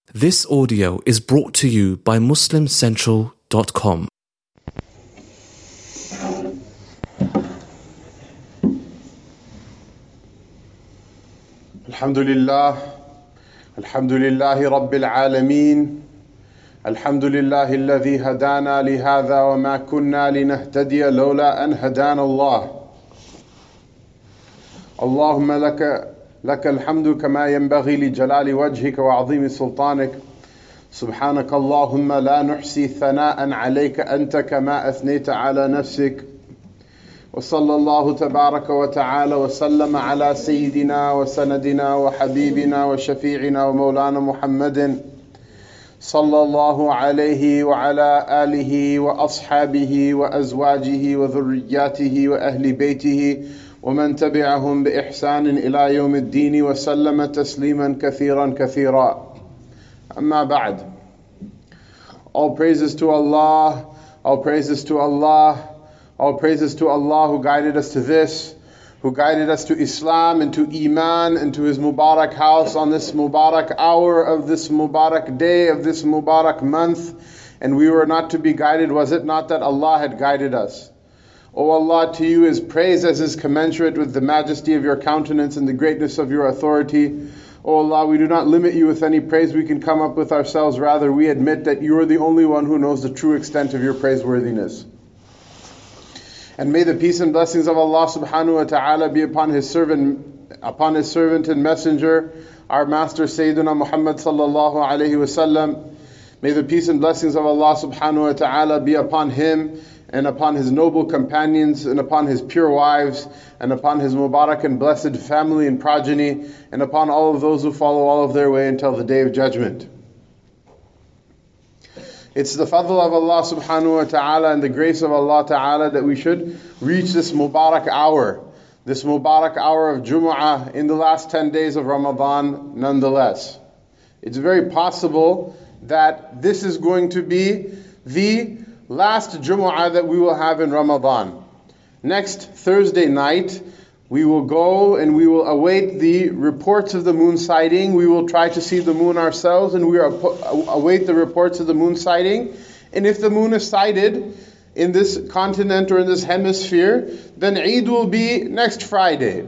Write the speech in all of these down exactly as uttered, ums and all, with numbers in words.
This audio is brought to you by muslim central dot com. Alhamdulillah, Alhamdulillahi Rabbil Alameen, Alhamdulillahi alladhi hadana lihadha wa ma kunna linahtadiya lawla an hadana Allah. Allahumma laka لك الحمد كما ينبغي لجلال وجهك وعظيم سلطانك سبحانك اللهم لا نحصي ثناء عليك أنت كما أثنيت على نفسك وصلى الله تبارك وتعالى وسلم على سيدنا وسندنا وحبيبنا وشفيعنا ومولانا محمد صلى الله عليه وعلى آله وأصحابه وأزواجه وذرياته وأهل بيته ومن تبعهم بإحسان إلى يوم الدين وسلم تسليما كثيرا كثيرا. أما بعد. All praises to Allah, all praises to Allah, all praises to Allah who guided us to this, who guided us to Islam and to Iman and to His Mubarak house on this Mubarak hour of this Mubarak day of this Mubarak month. And we were not to be guided, was it not that Allah had guided us? O Allah, to you is praise as is commensurate with the majesty of your countenance and the greatness of your authority. O Allah, we do not limit you with any praise we can come up with ourselves. Rather, we admit that you are the only one who knows the true extent of your praiseworthiness. And may the peace and blessings of Allah subhanahu wa ta'ala be upon His servant, upon His servant and messenger, our master Sayyidina Muhammad sallallahu alayhi wa sallam. May the peace and blessings of Allah subhanahu wa ta'ala be upon him and upon his noble companions, and upon his pure wives, and upon his Mubarak and blessed family and progeny, and upon all of those who follow all of their way until the day of judgment. It's the fadl of Allah subhanahu wa ta'ala and the grace of Allah ta'ala that we should reach this Mubarak hour, this Mubarak hour of Jumu'ah in the last ten days of Ramadan nonetheless. It's very possible that this is going to be the last Jumu'ah that we will have in Ramadan. Next Thursday night, we will go and we will await the reports of the moon sighting. We will try to see the moon ourselves, and we are, await the reports of the moon sighting. And if the moon is sighted in this continent or in this hemisphere, then Eid will be next Friday.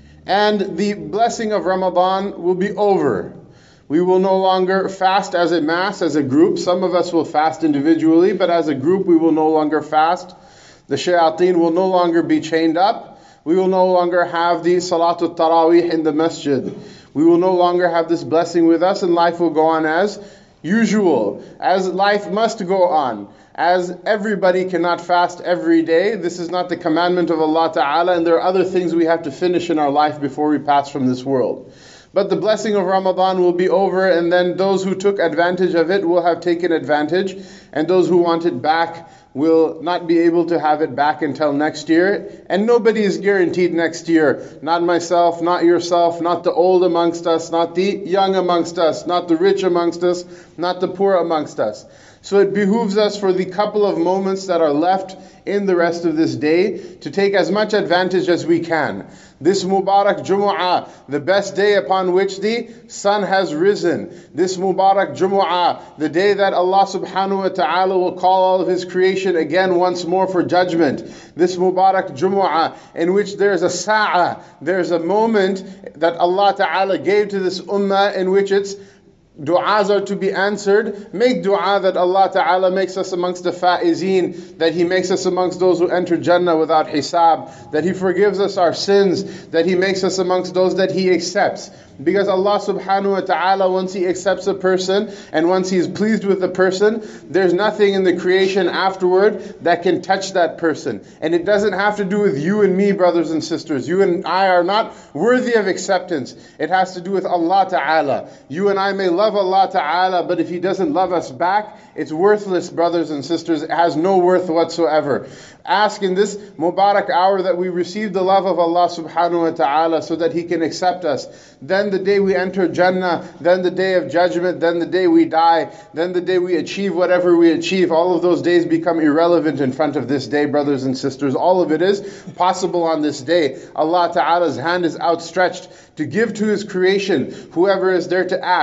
And the blessing of Ramadan will be over. We will no longer fast as a mass, as a group. Some of us will fast individually, but as a group we will no longer fast. The shayateen will no longer be chained up. We will no longer have the Salatul Taraweeh in the masjid. We will no longer have this blessing with us, and life will go on as usual, as life must go on. As everybody cannot fast every day, this is not the commandment of Allah Ta'ala, and there are other things we have to finish in our life before we pass from this world. But the blessing of Ramadan will be over, and then those who took advantage of it will have taken advantage, and those who want it back will not be able to have it back until next year. And nobody is guaranteed next year. Not myself, not yourself, not the old amongst us, not the young amongst us, not the rich amongst us, not the poor amongst us. So it behooves us for the couple of moments that are left in the rest of this day to take as much advantage as we can. This Mubarak Jumu'ah, the best day upon which the sun has risen. This Mubarak Jumu'ah, the day that Allah subhanahu wa ta'ala will call all of His creation again once more for judgment. This Mubarak Jumu'ah in which there is a sa'ah, there is a moment that Allah ta'ala gave to this ummah in which its du'as are to be answered. Make du'a that Allah Ta'ala makes us amongst the fa'izeen, that He makes us amongst those who enter Jannah without hisab, that He forgives us our sins, that He makes us amongst those that He accepts. Because Allah subhanahu wa ta'ala, once He accepts a person and once He is pleased with a person, there's nothing in the creation afterward that can touch that person. And it doesn't have to do with you and me, brothers and sisters. You and I are not worthy of acceptance. It has to do with Allah Ta'ala. You and I may love Allah Ta'ala, but if He doesn't love us back, it's worthless, brothers and sisters. It has no worth whatsoever. Ask in this Mubarak hour that we receive the love of Allah subhanahu wa ta'ala so that He can accept us. Then the day we enter Jannah, then the day of judgment, then the day we die, then the day we achieve whatever we achieve, all of those days become irrelevant in front of this day, brothers and sisters. All of it is possible on this day. Allah Ta'ala's hand is outstretched to give to His creation whoever is there to ask.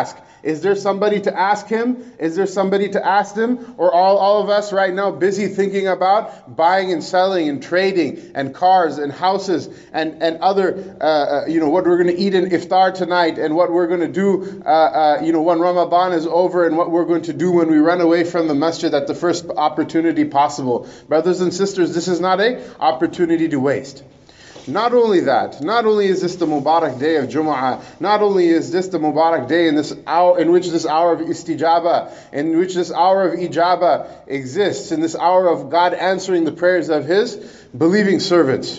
Is there somebody to ask him? Is there somebody to ask them? Or all, all of us right now busy thinking about buying and selling and trading and cars and houses and, and other, uh, uh, you know, what we're going to eat in iftar tonight and what we're going to do, uh, uh, you know, when Ramadan is over and what we're going to do when we run away from the masjid at the first opportunity possible. Brothers and sisters, this is not an opportunity to waste. Not only that, not only is this the Mubarak day of Jumu'ah, not only is this the Mubarak day in this hour, in which this hour of istijaba, in which this hour of ijaba exists, in this hour of God answering the prayers of His believing servants.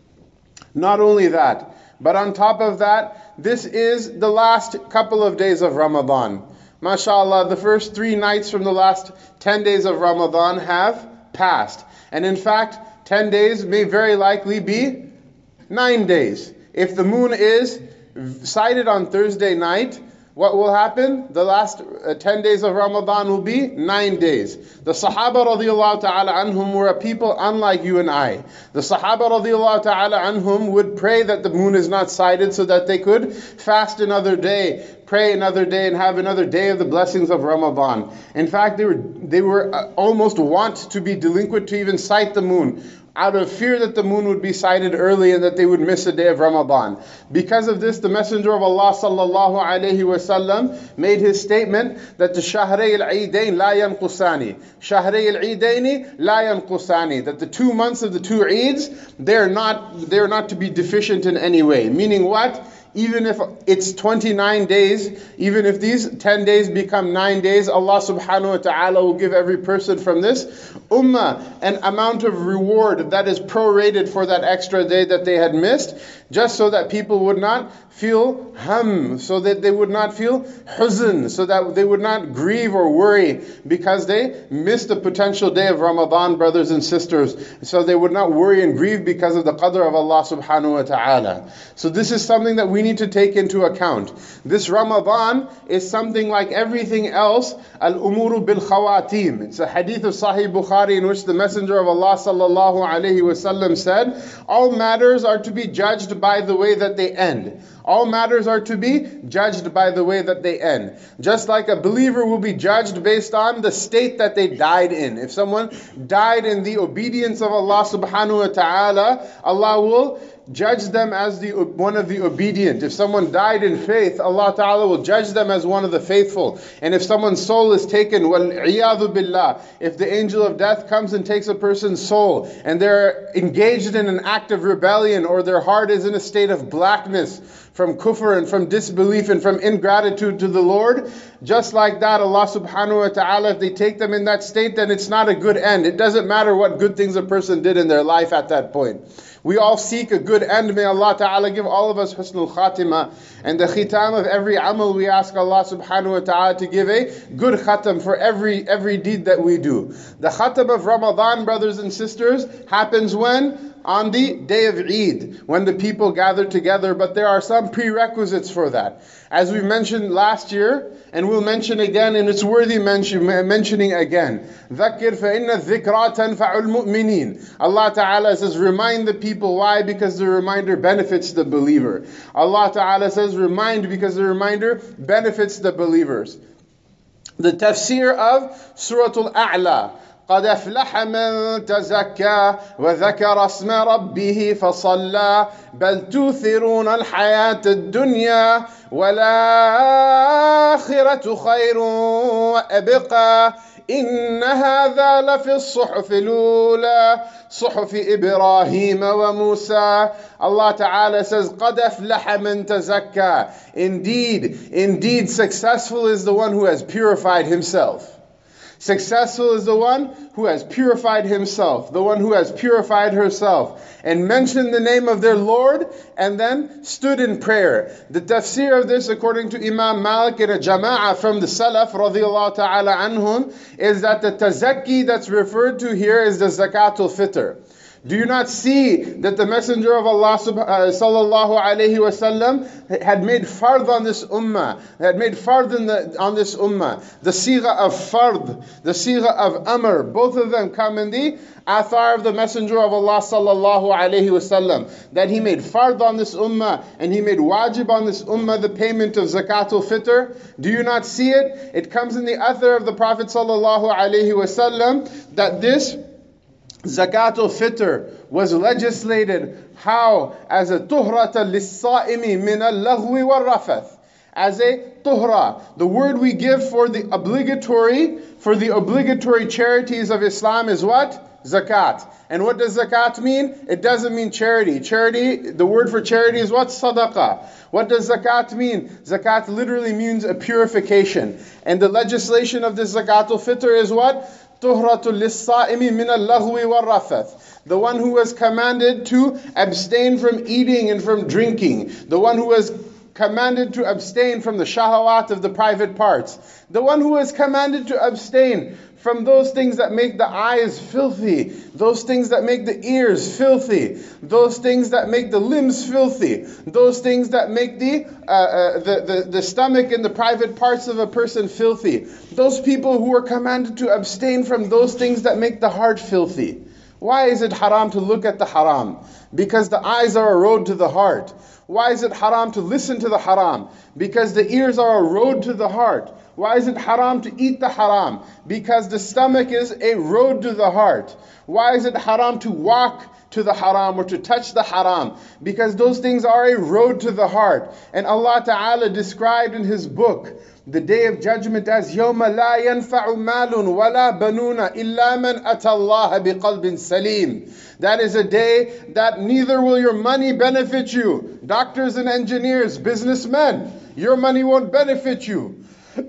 Not only that, but on top of that, this is the last couple of days of Ramadan. MashaAllah, the first three nights from the last ten days of Ramadan have passed. And in fact, ten days may very likely be nine days. If the moon is sighted on Thursday night, what will happen? The last uh, ten days of Ramadan will be nine days. The Sahaba radiallahu ta'ala anhum were a people unlike you and I. The Sahaba radiallahu ta'ala anhum would pray that the moon is not sighted so that they could fast another day, pray another day, and have another day of the blessings of Ramadan. In fact, they were, they were uh, almost want to be delinquent to even sight the moon, out of fear that the moon would be sighted early and that they would miss a day of Ramadan. Because of this, the Messenger of Allah sallallahu alayhi wasallam made his statement that the Shahrei al-Eidain la yanqusani. Shahrei al-Eidaini la yanqusani. That the two months of the two Eids, they're not, they're not to be deficient in any way. Meaning what? Even if it's twenty-nine days, even if these ten days become nine days, Allah subhanahu wa ta'ala will give every person from this ummah an amount of reward that is prorated for that extra day that they had missed, just so that people would not feel hum, so that they would not feel huzn, so that they would not grieve or worry because they missed a potential day of Ramadan, brothers and sisters. So they would not worry and grieve because of the qadr of Allah subhanahu wa ta'ala. So this is something that we need to take into account. This Ramadan is something like everything else, al-umuru bil-khawatim. It's a hadith of Sahih Bukhari in which the Messenger of Allah sallallahu alayhi wasallam said, all matters are to be judged by the way that they end. All matters are to be judged by the way that they end. Just like a believer will be judged based on the state that they died in. If someone died in the obedience of Allah subhanahu wa ta'ala, Allah will judge them as the one of the obedient. If someone died in faith, Allah Ta'ala will judge them as one of the faithful. And if someone's soul is taken, wal-'iyadhu billah, if the angel of death comes and takes a person's soul, and they're engaged in an act of rebellion, or their heart is in a state of blackness, from kufr and from disbelief and from ingratitude to the Lord, just like that, Allah subhanahu wa ta'ala, if they take them in that state, then it's not a good end. It doesn't matter what good things a person did in their life at that point. We all seek a good end. May Allah ta'ala give all of us husnul khatimah. And the khitam of every amal, we ask Allah subhanahu wa ta'ala to give a good khatam for every every deed that we do. The khatam of Ramadan, brothers and sisters, happens when? On the day of Eid, when the people gather together. But there are some prerequisites for that. As we mentioned last year, and we'll mention again, and it's worthy mention, mentioning again. ذَكِّرْ فَإِنَّ الذِّكْرَى تَنْفَعُ الْمُؤْمِنِينَ. Allah Ta'ala says, remind the people. Why? Because the reminder benefits the believer. Allah Ta'ala says, remind because the reminder benefits the believers. The tafsir of Surah Al-A'la. قد أفلح من تزكى وذكر اسم ربه فصلى بل توثرون الحياة الدنيا والآخرة خير وأبقى إن هذا لفي الصحف الأولى صحف إبراهيم وموسى. Allah Ta'ala says, قَدْ أَفْلَحَ مَنْ تَزَكَّى. Indeed, indeed successful is the one who has purified himself. Successful is the one who has purified himself, the one who has purified herself, and mentioned the name of their Lord, and then stood in prayer. The tafsir of this, according to Imam Malik and a jama'ah from the Salaf, radiyallahu ta'ala anhum, is that the tazakki that's referred to here is the zakatul fitr. Do you not see that the Messenger of Allah sallallahu alayhi wasallam had made fard on this ummah, had made fard in the, on this ummah. The sigha of fard, the sigha of amr, both of them come in the athar of the Messenger of Allah sallallahu alayhi wasallam, that he made fard on this ummah and he made wajib on this ummah the payment of zakatul fitr. Do you not see it? It comes in the athar of the Prophet sallallahu alayhi wasallam that this Zakatul Fitr was legislated how? As a tuhrata lis-sa'imi min al-laghwi wal-rafath. As a tuhra, the word we give for the obligatory, for the obligatory charities of Islam is what? Zakat. And what does zakat mean? It doesn't mean charity. Charity, the word for charity is what? Sadaqah. What does zakat mean? Zakat literally means a purification. And the legislation of this Zakatul Fitr is what? Tuhratul lis-sa'imi min al-laghwi wal-rafath. The one who was commanded to abstain from eating and from drinking. The one who was commanded to abstain from the shahawat of the private parts. The one who was commanded to abstain from those things that make the eyes filthy, those things that make the ears filthy, those things that make the limbs filthy, those things that make the, uh, uh, the, the, the stomach and the private parts of a person filthy. Those people who are commanded to abstain from those things that make the heart filthy. Why is it haram to look at the haram? Because the eyes are a road to the heart. Why is it haram to listen to the haram? Because the ears are a road to the heart. Why is it haram to eat the haram? Because the stomach is a road to the heart. Why is it haram to walk to the haram or to touch the haram? Because those things are a road to the heart. And Allah Ta'ala described in His book the day of judgment as يَوْمَ لَا يَنْفَعُ مَالٌ وَلَا بَنُونَ إِلَّا مَنْ أَتَى اللَّهَ بِقَلْبٍ سَلِيمٍ. That is a day that neither will your money benefit you. Doctors and engineers, businessmen, your money won't benefit you.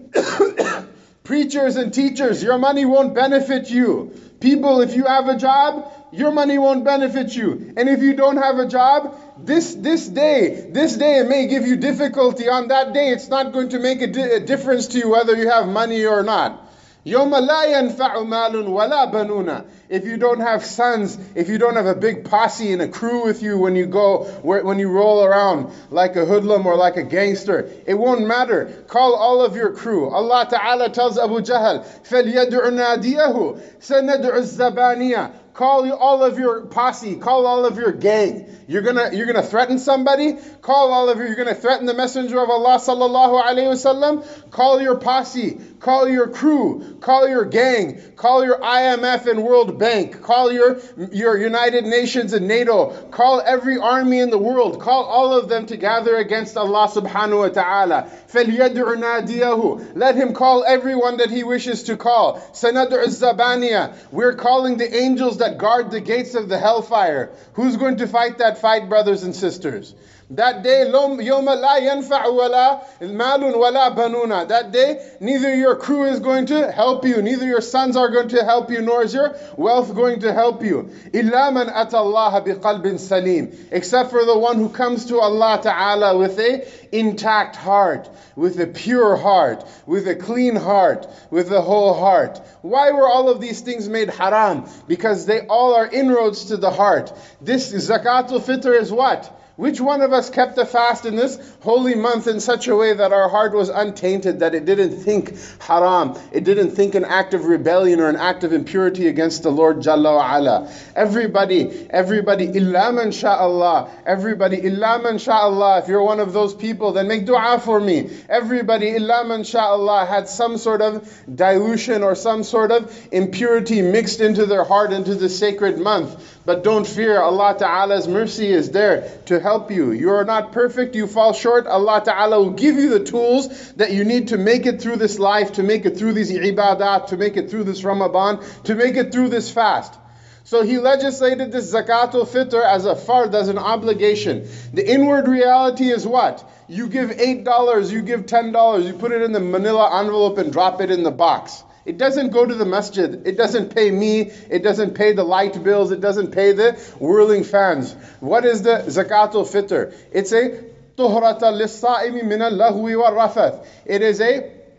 Preachers and teachers, your money won't benefit you. People, if you have a job, your money won't benefit you. And if you don't have a job, this this day, this day it may give you difficulty. On that day, it's not going to make a, di- a difference to you whether you have money or not. يَوْمَ لَا يَنْفَعُ مَالٌ وَلَا بَنُونَ. If you don't have sons, if you don't have a big posse and a crew with you when you go, when you roll around like a hoodlum or like a gangster, it won't matter. Call all of your crew. Allah Ta'ala tells Abu Jahl, فَلْيَدْعُ نَادِيَهُ سَنَدْعُ الزَّبَانِيَةِ. Call all of your posse, call all of your gang. You're gonna you're gonna threaten somebody? Call all of you, you're gonna threaten the Messenger of Allah sallallahu alayhi wasallam? Call your posse, call your crew, call your gang, call your I M F and World Bank, call your, your United Nations and NATO, call every army in the world, call all of them to gather against Allah subhanahu wa ta'ala. فَلْيَدْعُ نَادِيَهُ. Let him call everyone that he wishes to call. سَنَدْعُ الزَّبَانِيَةِ. We're calling the angels that guard the gates of the hellfire. Who's going to fight that fight, brothers and sisters? That day, يَوْمَ لَا يَنْفَعُ وَلَا مَالٌ وَلَا بَنُونَ. That day, neither your crew is going to help you, neither your sons are going to help you, nor is your wealth going to help you. إِلَّا مَنْ أَتَى اللَّهَ بِقَلْبٍ سَلِيمٍ. Except for the one who comes to Allah Ta'ala with a intact heart, with a pure heart, with a clean heart, with a whole heart. Why were all of these things made haram? Because they all are inroads to the heart. This Zakatul Fitr is what? Which one of us kept a fast in this holy month in such a way that our heart was untainted, that it didn't think haram, it didn't think an act of rebellion or an act of impurity against the Lord Jalla wa Ala? Everybody, everybody, illa man sha'Allah, everybody, illa man sha'Allah. If you're one of those people, then make dua for me. Everybody, illa man sha'Allah, had some sort of dilution or some sort of impurity mixed into their heart into the sacred month. But don't fear, Allah Ta'ala's mercy is there to help you. You are not perfect, you fall short. Allah Ta'ala will give you the tools that you need to make it through this life, to make it through these ibadat, to make it through this Ramadan, to make it through this fast. So He legislated this Zakatul Fitr as a fard, as an obligation. The inward reality is what? You give eight dollars, you give ten dollars, you put it in the manila envelope and drop it in the box. It doesn't go to the masjid. It doesn't pay me. It doesn't pay the light bills. It doesn't pay the whirling fans. What is the Zakatul Fitr? It's a tuhrata lis-sa'imi min al-laghwi wal-rafath. It is a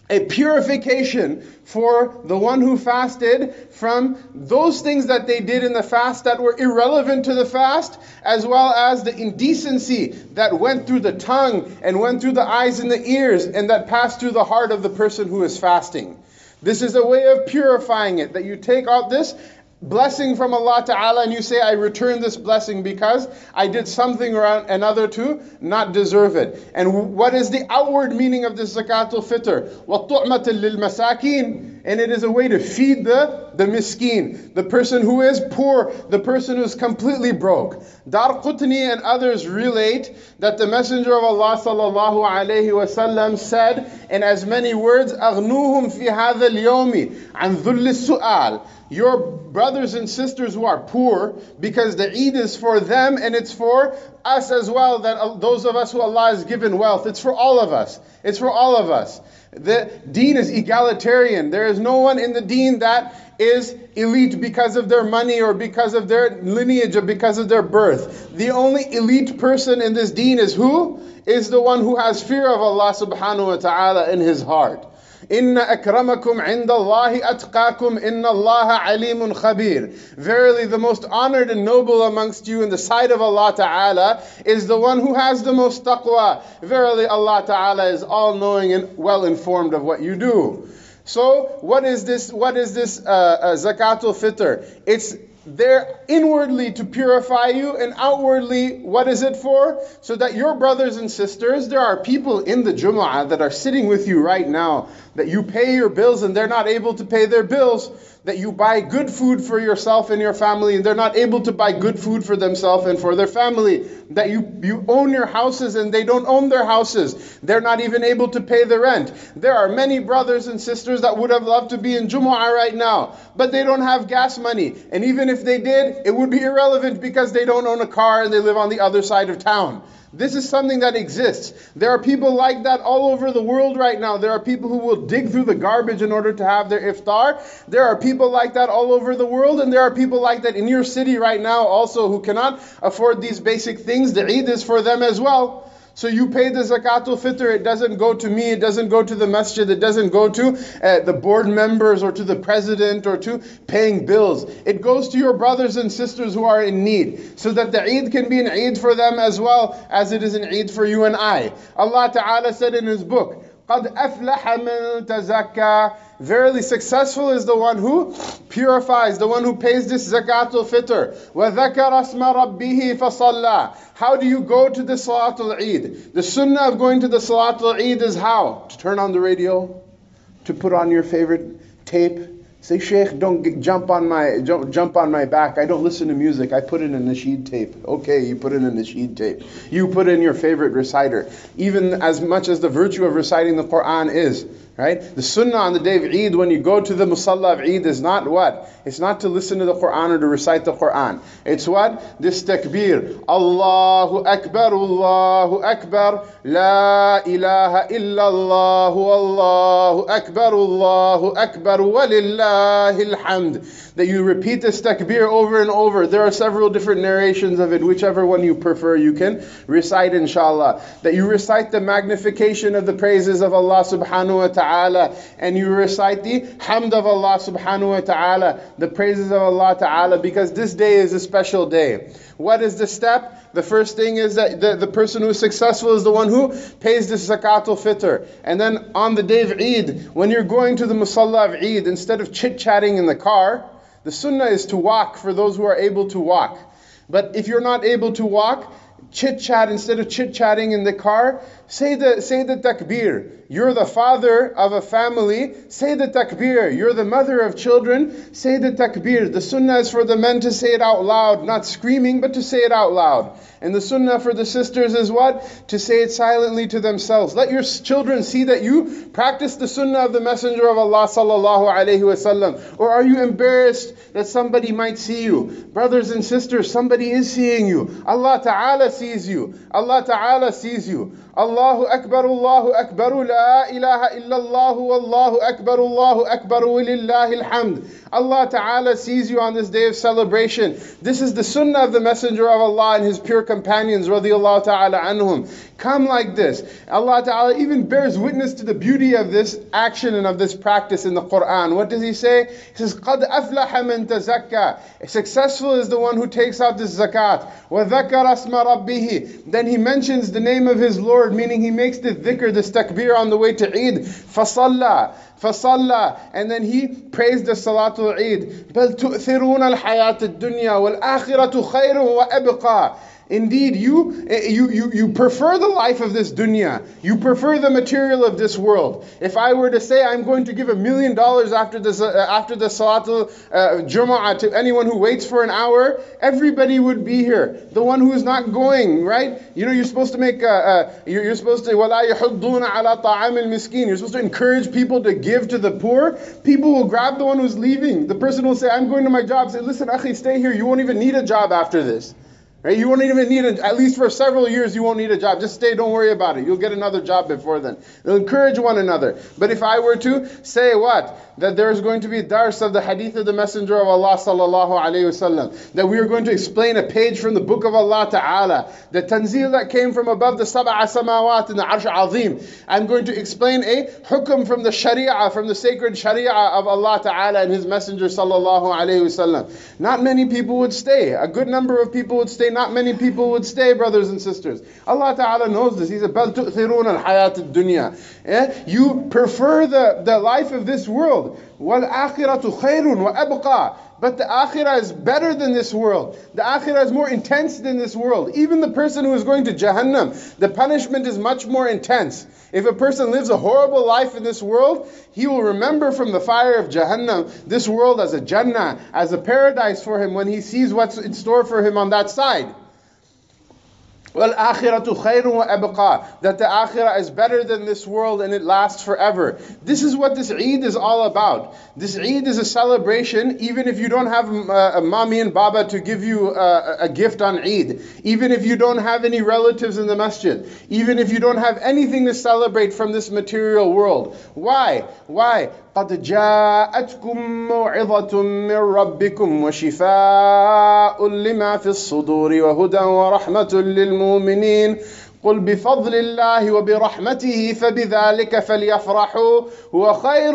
a purification for the one who fasted from those things that they did in the fast that were irrelevant to the fast, as well as the indecency that went through the tongue and went through the eyes and the ears and that passed through the heart of the person who is fasting. This is a way of purifying it, that you take out this blessing from Allah Ta'ala and you say, I return this blessing because I did something or another to not deserve it. And what is the outward meaning of this Zakatul Fitr? وَالطُعْمَةً لِلْمَسَاكِينَ. And it is a way to feed the, the miskin, the person who is poor, the person who is completely broke. Dar Qutni and others relate that the Messenger of Allah Sallallahu Alaihi Wasallam said in as many words, أَغْنُوهُمْ فِي هَذَا الْيَوْمِ عَنْ ذُلِّ السُّؤَالِ. Your brothers and sisters who are poor, because the Eid is for them and it's for us as well, that those of us who Allah has given wealth, it's for all of us. It's for all of us. The deen is egalitarian. There is no one in the deen that is elite because of their money or because of their lineage or because of their birth. The only elite person in this deen is who? Is the one who has fear of Allah subhanahu wa ta'ala in his heart. Inna akramakum inda Allahi atqakum inna Allaha alimun khabir. Verily the most honored and noble amongst you in the sight of Allah Ta'ala is the one who has the most taqwa. Verily Allah Ta'ala is all-knowing and well-informed of what you do. So what is this, what is this uh, uh, Zakatul Fitr? It's there inwardly to purify you, and outwardly, what is it for? So that your brothers and sisters, there are people in the Jumu'ah that are sitting with you right now, that you pay your bills and they're not able to pay their bills, that you buy good food for yourself and your family and they're not able to buy good food for themselves and for their family, that you, you own your houses and they don't own their houses, they're not even able to pay the rent. There are many brothers and sisters that would have loved to be in Jumu'ah right now, but they don't have gas money, and even if they did, it would be irrelevant because they don't own a car and they live on the other side of town. This is something that exists. There are people like that all over the world right now. There are people who will dig through the garbage in order to have their iftar. There are people like that all over the world, and there are people like that in your city right now also who cannot afford these basic things. The Eid is for them as well. So you pay the Zakatul Fitr, it doesn't go to me, it doesn't go to the masjid, it doesn't go to uh, the board members or to the president or to paying bills. It goes to your brothers and sisters who are in need, so that the Eid can be an Eid for them as well as it is an Eid for you and I. Allah Ta'ala said in His book, قَدْ أَفْلَحَ مَنْ تَزَكَّى. Verily successful is the one who purifies, the one who pays this Zakatul Fitr. وَذَكَرَ اسْمَ رَبِّهِ فَصَلَّى. How do you go to the Salatul Eid? The sunnah of going to the Salatul Eid is how? To turn on the radio, to put on your favorite tape. Say, Sheikh, don't get, jump on my jump, jump on my back. I don't listen to music. I put in a nasheed tape. Okay, you put in a nasheed tape. You put in your favorite reciter. Even as much as the virtue of reciting the Quran is, right? The sunnah on the day of Eid, when you go to the Musalla of Eid, is not what? It's not to listen to the Quran or to recite the Quran. It's what? This takbir. Allahu Akbar, Allahu Akbar, La ilaha illallah, Allahu Akbar, Allahu Akbar, Walillahil hamd. That you repeat this takbir over and over. There are several different narrations of it. Whichever one you prefer, you can recite, inshallah. That you recite the magnification of the praises of Allah subhanahu wa ta'ala, and you recite the hamd of Allah subhanahu wa ta'ala, the praises of Allah ta'ala, because this day is a special day. What is the step? The first thing is that the, the person who is successful is the one who pays the Zakatul Fitr. And then on the day of Eid, when you're going to the Musalla of Eid, instead of chit-chatting in the car, the sunnah is to walk for those who are able to walk. But if you're not able to walk, chit-chat, instead of chit-chatting in the car, say the say the takbir. You're the father of a family, say the takbir. You're the mother of children, say the takbir. The sunnah is for the men to say it out loud, not screaming, but to say it out loud. And the sunnah for the sisters is what? To say it silently to themselves. Let your children see that you practice the sunnah of the Messenger of Allah sallallahu alaihi wasallam. Or are you embarrassed that somebody might see you? Brothers and sisters, somebody is seeing you. Allah Ta'ala sees you. Allah Ta'ala sees you. Allahu Akbar, Allahu Akbar, la ilaha illallah, Allahu Akbar, Allahu Akbar, walillahi alhamd. Allah Ta'ala sees you on this day of celebration. This is the sunnah of the Messenger of Allah and his pure companions, radiallahu ta'ala anhum. Come like this. Allah Ta'ala even bears witness to the beauty of this action and of this practice in the Quran. What does he say? He says, قَدْ أَفْلَحَ مَنْ تَزَكَّى. Successful is the one who takes out this zakat. وَذَكَرَ اسْمَ رَبِّهِ. Then he mentions the name of his Lord, meaning he makes the dhikr, this takbir on the way to Eid. فَصَلَّى فَصَلَّى. And then he prays the Salatul Eid. بَلْ تُؤْثِرُونَ الْحَيَاةَ الدُّنْيَا وَالْآخِرَةُ خَيْرٌ وَأَبْقَى. Indeed, you, you, you, you prefer the life of this dunya. You prefer the material of this world. If I were to say I'm going to give a million dollars after this, uh, after the Salatul uh, Jumu'ah to anyone who waits for an hour, everybody would be here. The one who is not going, right? You know, you're supposed to make, uh, uh, you're, you're supposed to, وَلَا يَحُضُّونَ عَلَى طَعَامِ الْمِسْكِينِ. You're supposed to encourage people to give to the poor. People will grab the one who's leaving. The person will say, I'm going to my job. Say, listen, akhi, stay here. You won't even need a job after this. Right? You won't even need it, at least for several years you won't need a job. Just stay, don't worry about it. You'll get another job before then. They'll encourage one another. But if I were to say what? That there is going to be dars of the hadith of the Messenger of Allah sallallahu alayhi wasallam. That we are going to explain a page from the book of Allah Ta'ala. The tanzil that came from above the sab'a samawat in the arsh azim. I'm going to explain a hukum from the sharia, from the sacred sharia of Allah Ta'ala and His Messenger sallallahu alayhi wasallam. Not many people would stay. A good number of people would stay. Not many people would stay, brothers and sisters. Allah Ta'ala knows this. He said, بَلْ تُؤْثِرُونَ الْحَيَاةَ الدُّنْيَا. Eh? You prefer the, the life of this world. وَالْآخِرَةُ خَيْرٌ وَأَبْقَى. But the akhirah is better than this world. The akhirah is more intense than this world. Even the person who is going to Jahannam, the punishment is much more intense. If a person lives a horrible life in this world, he will remember from the fire of Jahannam this world as a Jannah, as a paradise for him when he sees what's in store for him on that side. وَالْآخِرَةُ خَيْرٌ وَأَبْقَى. That the akhirah is better than this world and it lasts forever. This is what this Eid is all about. This Eid is a celebration, even if you don't have uh, a mommy and baba to give you uh, a gift on Eid. Even if you don't have any relatives in the masjid. Even if you don't have anything to celebrate from this material world. Why? Why? قَدْ جَاءَتْكُم مَوْعِظَةٌ مِّن رَبِّكُمْ وَشِفَاءٌ لِمَا فِي الصُّدُورِ وَهُدًى وَرَحْمَةٌ لِّلْمُؤْمِنِينَ قُلْ بِفَضْلِ اللَّهِ وَبِرَحْمَتِهِ فَبِذَلِكَ فَلْيَفْرَحُوا هُوَ خَيْرٌ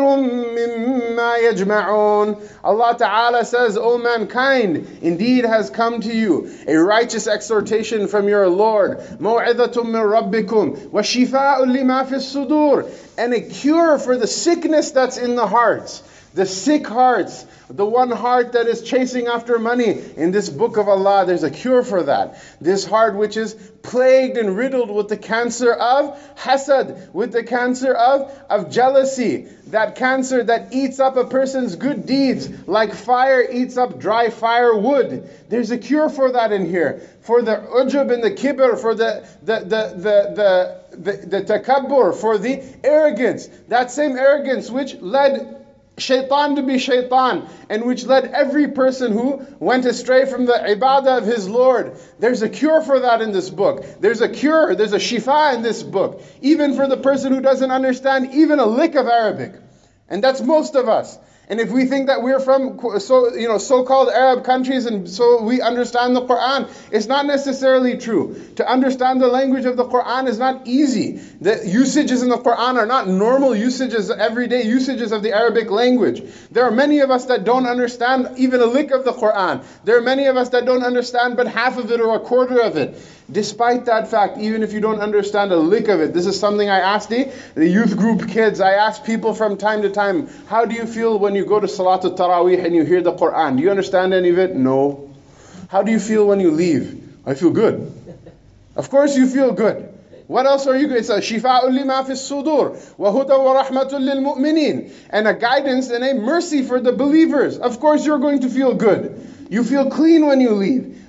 مِّمَّا يَجْمَعُونَ. Allah Ta'ala says, O mankind, indeed has come to you a righteous exhortation from your Lord, مَوْعِظَةٌ مِّن رَبِّكُمْ وَشِفَاءٌ لِمَا فِي الصُّدُورِ, and a cure for the sickness that's in the hearts. The sick hearts, the one heart that is chasing after money. In this book of Allah, there's a cure for that. This heart which is plagued and riddled with the cancer of hasad, with the cancer of, of jealousy. That cancer that eats up a person's good deeds, like fire eats up dry firewood. There's a cure for that in here. For the ujub and the kibr, for the the the the the, the, the takabbur, for the arrogance. That same arrogance which led shaitan to be shaitan, and which led every person who went astray from the ibadah of his Lord. There's a cure for that in this book. There's a cure, there's a shifa in this book. Even for the person who doesn't understand even a lick of Arabic. And that's most of us. And if we think that we're from so you know so-called Arab countries and so we understand the Quran, it's not necessarily true. To understand the language of the Quran is not easy. The usages in the Quran are not normal usages, everyday usages of the Arabic language. There are many of us that don't understand even a lick of the Quran. There are many of us that don't understand but half of it or a quarter of it. Despite that fact, even if you don't understand a lick of it, this is something I asked the, the youth group kids, I ask people from time to time, how do you feel when you go to Salatul Taraweeh and you hear the Quran? Do you understand any of it? No. How do you feel when you leave? I feel good. Of course you feel good. What else are you going to say? Shifa'un lima fi sudur wa hudan wa rahmatun lil mu'minin. And a guidance and a mercy for the believers. Of course you're going to feel good. You feel clean when you leave.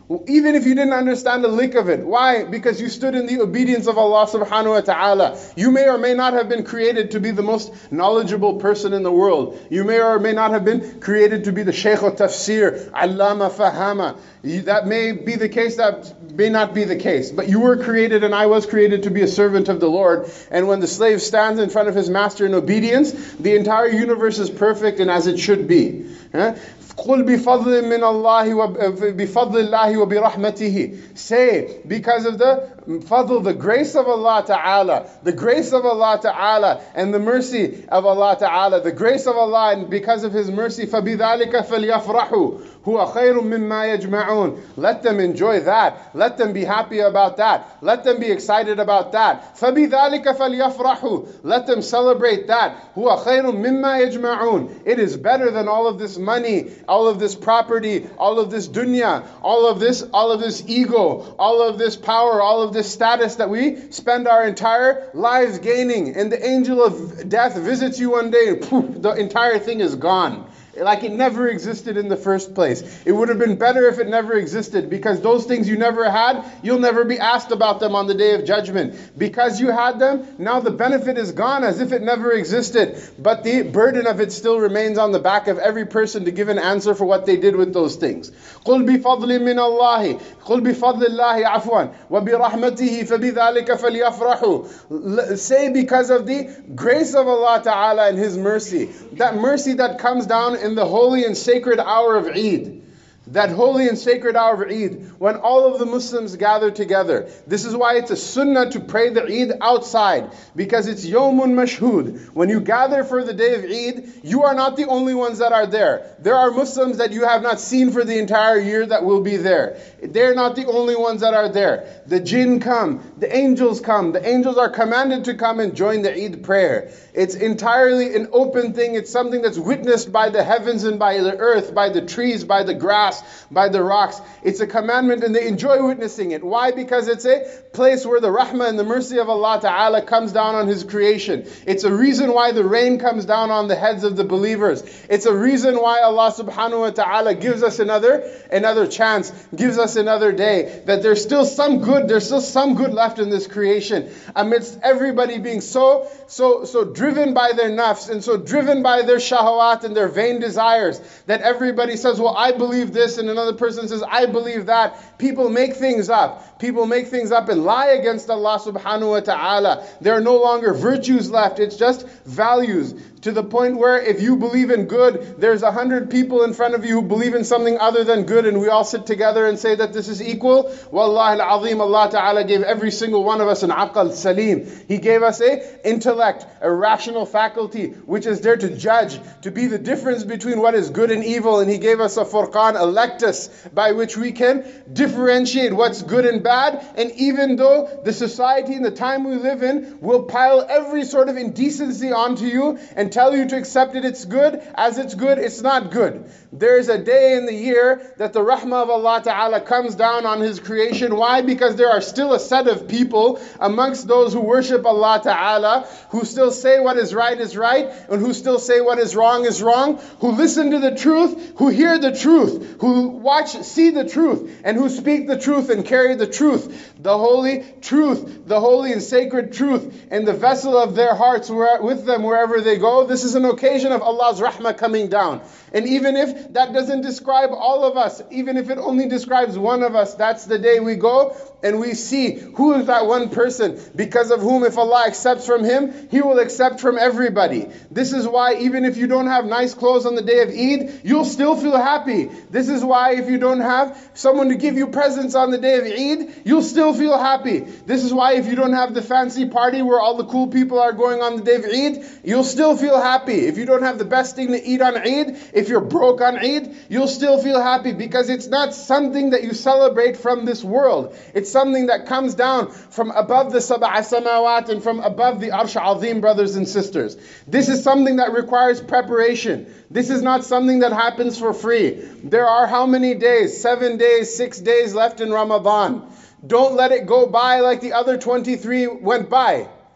Even if you didn't understand a lick of it. Why? Because you stood in the obedience of Allah subhanahu wa ta'ala. You may or may not have been created to be the most knowledgeable person in the world. You may or may not have been created to be the Shaykh of Tafsir, Allama Fahama. That may be the case, that may not be the case. But you were created and I was created to be a servant of the Lord. And when the slave stands in front of his master in obedience, the entire universe is perfect and as it should be. Huh? قُلْ بِفَضْلٍ مِّنَ اللَّهِ بِفَضْلِ اللَّهِ وَبِرَحْمَتِهِ. Say, because of the fadl, the grace of Allah Ta'ala, the grace of Allah Ta'ala, and the mercy of Allah Ta'ala, the grace of Allah, and because of His mercy, فَبِذَلِكَ فَلْيَفْرَحُوا هُوَ خَيْرٌ مِّمَّا يَجْمَعُونَ. Let them enjoy that. Let them be happy about that. Let them be excited about that. فَبِذَلِكَ فَلْيَفْرَحُوا. Let them celebrate that. هُوَ خَيْرٌ مِّمَّا يَجْمَعُونَ. It is better than all of this money, all of this property, all of this dunya, all of this, all of this ego, all of this power, all of this status that we spend our entire lives gaining. And the angel of death visits you one day, and poof, the entire thing is gone. Like it never existed in the first place. It would have been better if it never existed, because those things you never had, you'll never be asked about them on the day of judgment. Because you had them, now the benefit is gone as if it never existed. But the burden of it still remains on the back of every person to give an answer for what they did with those things. قُلْ بِفَضْلٍ مِّنَ اللَّهِ قُلْ بِفَضْلِ اللَّهِ عَفْوًا وَبِرَحْمَتِهِ فَبِذَلِكَ فَلْيَفْرَحُوا. Say, because of the grace of Allah Ta'ala and His mercy, that mercy that comes down in the holy and sacred hour of Eid. That holy and sacred hour of Eid, when all of the Muslims gather together. This is why it's a sunnah to pray the Eid outside, because it's Yawmun Mashhud. When you gather for the day of Eid, you are not the only ones that are there. There are Muslims that you have not seen for the entire year that will be there. They're not the only ones that are there. The jinn come, the angels come. The angels are commanded to come and join the Eid prayer. It's entirely an open thing. It's something that's witnessed by the heavens and by the earth, by the trees, by the grass, by the rocks. It's a commandment and they enjoy witnessing it. Why? Because it's a place where the rahmah and the mercy of Allah Ta'ala comes down on His creation. It's a reason why the rain comes down on the heads of the believers. It's a reason why Allah Subhanahu wa Ta'ala gives us another, another chance, gives us another day. That there's still some good, there's still some good left in this creation. Amidst everybody being so, so, so driven by their nafs and so driven by their shahawat and their vain desires, that everybody says, well, I believe this, and another person says, I believe that. People make things up. People make things up and lie against Allah Subhanahu wa Ta'ala. There are no longer virtues left. It's just values. To the point where if you believe in good, there's a hundred people in front of you who believe in something other than good, and we all sit together and say that this is equal. Wallahi al-azim, Allah Ta'ala gave every single one of us an aqal salim. He gave us a intellect, a rational faculty, which is there to judge, to be the difference between what is good and evil. And He gave us a furqan, a lectus, by which we can differentiate what's good and bad. And even though the society and the time we live in will pile every sort of indecency onto you and tell you to accept it, it's good, as it's good, it's not good. There is a day in the year that the rahmah of Allah Ta'ala comes down on His creation. Why? Because there are still a set of people amongst those who worship Allah Ta'ala, who still say what is right is right, and who still say what is wrong is wrong, who listen to the truth, who hear the truth, who watch, see the truth, and who speak the truth and carry the truth, the holy truth, the holy and sacred truth, and the vessel of their hearts with them wherever they go. This is an occasion of Allah's rahmah coming down. And even if that doesn't describe all of us, even if it only describes one of us, that's the day we go and we see who is that one person, because of whom if Allah accepts from him, He will accept from everybody. This is why even if you don't have nice clothes on the day of Eid, you'll still feel happy. This is why if you don't have someone to give you presents on the day of Eid, you'll still feel happy. This is why if you don't have the fancy party where all the cool people are going on the day of Eid, you'll still feel happy. If you don't have the best thing to eat on Eid, if you're broke on Eid, you'll still feel happy, because it's not something that you celebrate from this world. It's something that comes down from above the sab'a samawat and from above the arsh azim, brothers and sisters. This is something that requires preparation. This is not something that happens for free. There are how many days? Seven days, six days left in Ramadan. Don't let it go by like the other twenty-three went by.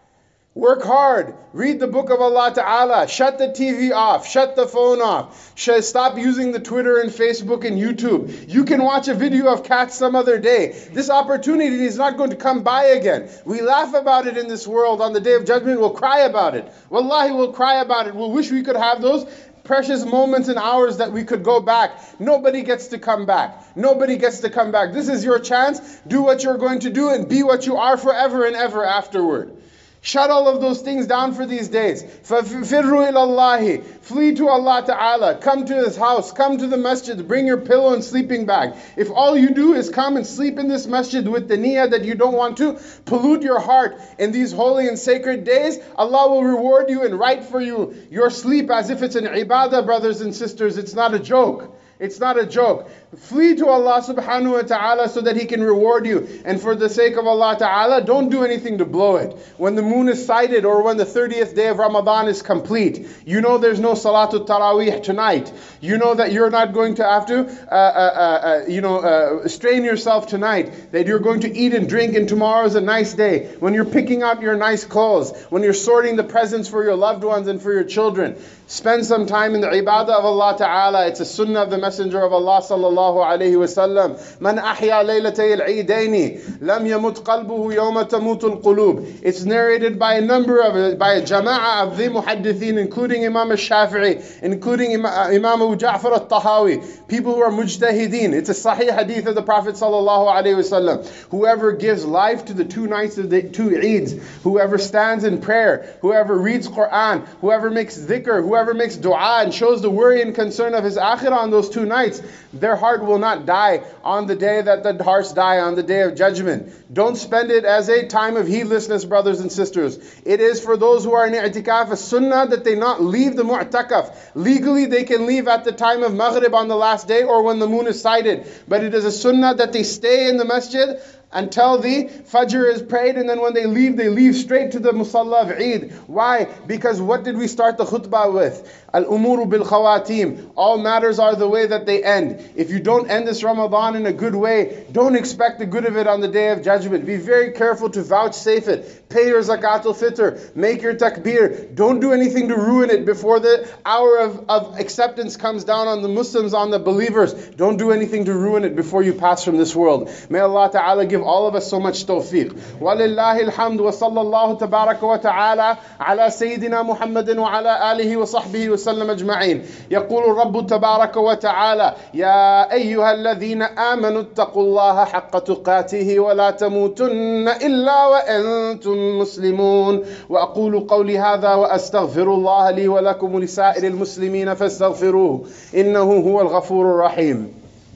Work hard. Read the book of Allah Ta'ala. Shut the T V off. Shut the phone off. Stop using the Twitter and Facebook and YouTube. You can watch a video of cats some other day. This opportunity is not going to come by again. We laugh about it in this world. On the Day of Judgment, we'll cry about it. Wallahi, we'll cry about it. We'll wish we could have those precious moments and hours that we could go back. Nobody gets to come back. Nobody gets to come back. This is your chance. Do what you're going to do and be what you are forever and ever afterward. Shut all of those things down for these days. فَفِرُّوا إِلَى اللَّهِ. Flee to Allah Ta'ala. Come to His house. Come to the masjid. Bring your pillow and sleeping bag. If all you do is come and sleep in this masjid with the niyyah that you don't want to pollute your heart in these holy and sacred days, Allah will reward you and write for you your sleep as if it's an ibadah, brothers and sisters. It's not a joke. It's not a joke. Flee to Allah subhanahu wa ta'ala so that He can reward you. And for the sake of Allah ta'ala, don't do anything to blow it. When the moon is sighted or when the thirtieth day of Ramadan is complete, you know there's no Salatul Taraweeh tonight. You know that you're not going to have to, uh, uh, uh, you know, uh, strain yourself tonight. That you're going to eat and drink and tomorrow is a nice day. When you're picking out your nice clothes, when you're sorting the presents for your loved ones and for your children, spend some time in the ibadah of Allah ta'ala. It's a sunnah of the Messenger of Allah sallallahu alayhi wa sallam. Man ahya laylatay al-eedaini lam yamut qalbuhu yawma tamutul qulub. It's narrated by a number of, by a jama'ah of the muhaddithin, including Imam al-Shafi'i, including Imam Abu Ja'far al-Tahawi, people who are mujtahideen. It's a sahih hadith of the Prophet sallallahu alayhi wa sallam. Whoever gives life to the two nights of the two Eids, whoever stands in prayer, whoever reads Quran, whoever makes dhikr, whoever makes dua and shows the worry and concern of his akhirah on those two nights, their heart will not die on the day that the hearts die, on the Day of Judgment. Don't spend it as a time of heedlessness, brothers and sisters. It is for those who are in i'tikaf, a sunnah that they not leave the mu'takaf. Legally, they can leave at the time of Maghrib on the last day or when the moon is sighted. But it is a sunnah that they stay in the masjid until the Fajr is prayed, and then when they leave, they leave straight to the Musalla of Eid. Why? Because what did we start the khutbah with? Al-umuru bil-khawatim. All matters are the way that they end. If you don't end this Ramadan in a good way, don't expect the good of it on the Day of Judgment. Be very careful to vouchsafe it. Pay your zakatul fitr. Make your takbir. Don't do anything to ruin it before the hour of, of acceptance comes down on the Muslims, on the believers. Don't do anything to ruin it before you pass from this world. May Allah Ta'ala give all of us so much tawfiq. Walillahi alhamd wa sallallahu tabaraka wa ta'ala ala Sayyidina Muhammadin wa ala alihi wa sahbihi wa sallam ajma'in. يقول الرب تبارك وتعالى يا أيها الذين آمنوا اتقوا الله حق تقاته ولا تموتن إلا وأنتم مسلمون. وأقول قولي هذا وأستغفر الله لي ولكم ولسائر المسلمين فاستغفروه إنه هو الغفور الرحيم.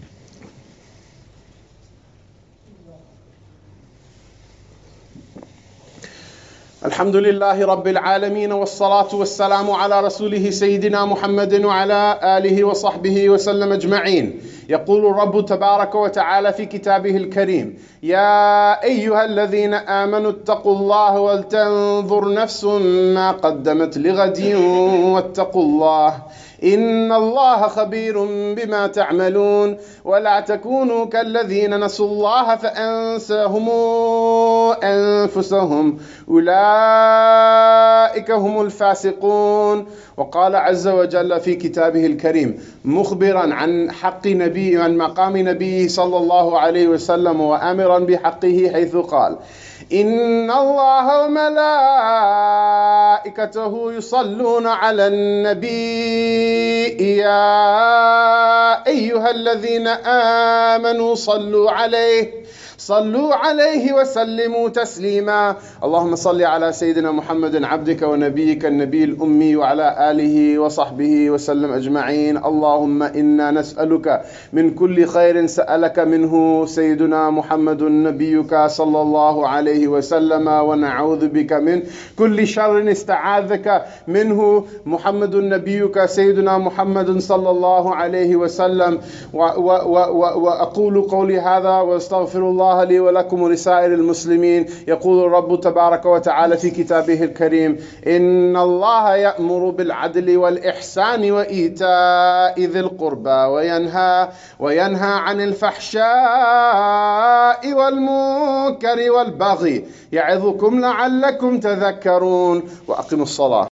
الحمد لله رب العالمين والصلاة والسلام على رسوله سيدنا محمد وعلى آله وصحبه وسلم أجمعين. يقول الرب تبارك وتعالى في كتابه الكريم يا أيها الذين آمنوا اتقوا الله ولتنظر نفس ما قدمت لغد واتقوا الله إن الله خبير بما تعملون ولا تكونوا كالذين نسوا الله فأنساهم أنفسهم أولئك هم الفاسقون. وقال عز وجل في كتابه الكريم مخبرا عن حق نبي عن مقام نبيه صلى الله عليه وسلم وآمرا بحقه حيث قال إن الله وملائكته يصلون على النبي يا أيها الذين آمنوا صلوا عليه صلوا عليه وسلموا تسليما. اللهم صل على سيدنا محمد عبدك ونبيك النبي الأمي وعلى آله وصحبه وسلم أجمعين. اللهم إنا نسألك من كل خير سألك منه سيدنا محمد نبيك صلى الله عليه وسلم ونعوذ بك من كل شر استعاذك منه محمد نبيك سيدنا محمد صلى الله عليه وسلم. وأقول قولي هذا واستغفر الله الله لي ولكم ولسائر المسلمين. يقول الرب تبارك وتعالى في كتابه الكريم: إن الله يأمر بالعدل والإحسان وإيتاء ذي القربى وينهى وينهى عن الفحشاء والمنكر والبغي يعظكم لعلكم تذكرون. وأقيموا الصلاة.